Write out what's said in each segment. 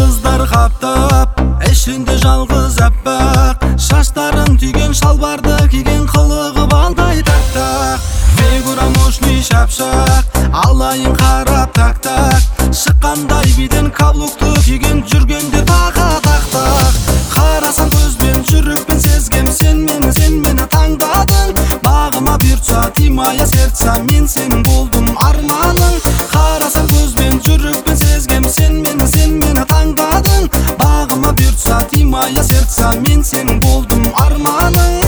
kızlar kaptap, eşinde жалгыз аппак, шаштарын түйген шалбарды киген, кылыгы балдай тактак, фигура мощный шапшак, алайын карап так-так, шыккандай биден каблукту киген, жүргенде тага тактак. Карасаң көзбен жүрөкпен сезгем, сен мени таңдадың, багыма буйртса тыймая сердца, мен сенин болдум арманың. Карасаң көзбен жүрөкпен сезгем, сен мени таңдадың, багыма буйртса тыймая сердца, мен сенин болдум арманың.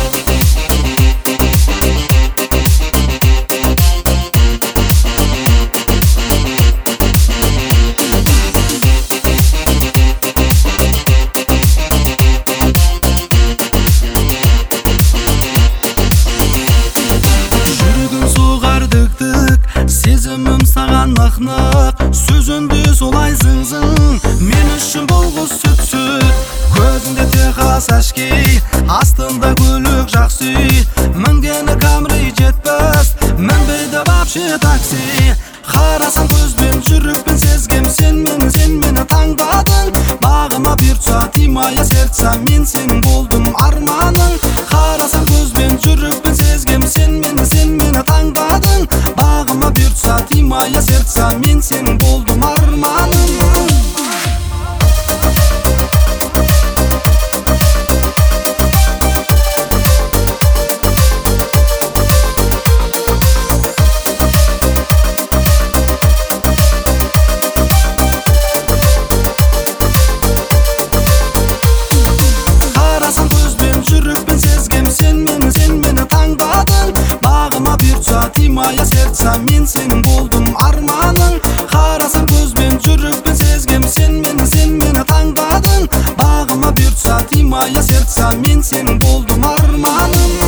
Сезімім саған нық-нық, сөзінде солай зың-зың, мен үшін бұл қыз сүт-сүт. Көзінде техас әшкей, астында көлік жақсы, мінгені Камри жетпіс, мінбейді вообще такси. Қарасаң көзбен жүрекпен сезгем, сен мені таңдадың, багыма буйртса тыймая сердца, мен сенин болдум арманың. Қарасаң көзбен жүрекпен сезгем, сен мени таңдадың, багыма буйртса тыймая сердца, мен сенин болдум арманым. Жүрекпен сезгем, сен мени таңдадың, багыма буйртса тыймая сердца, мен сенин болдум арманың. Карасаң көзбен жүрекпен сезгем, сен мени таңдадың, багыма буйртса тыймая сердца, мен сенин болдум арманым.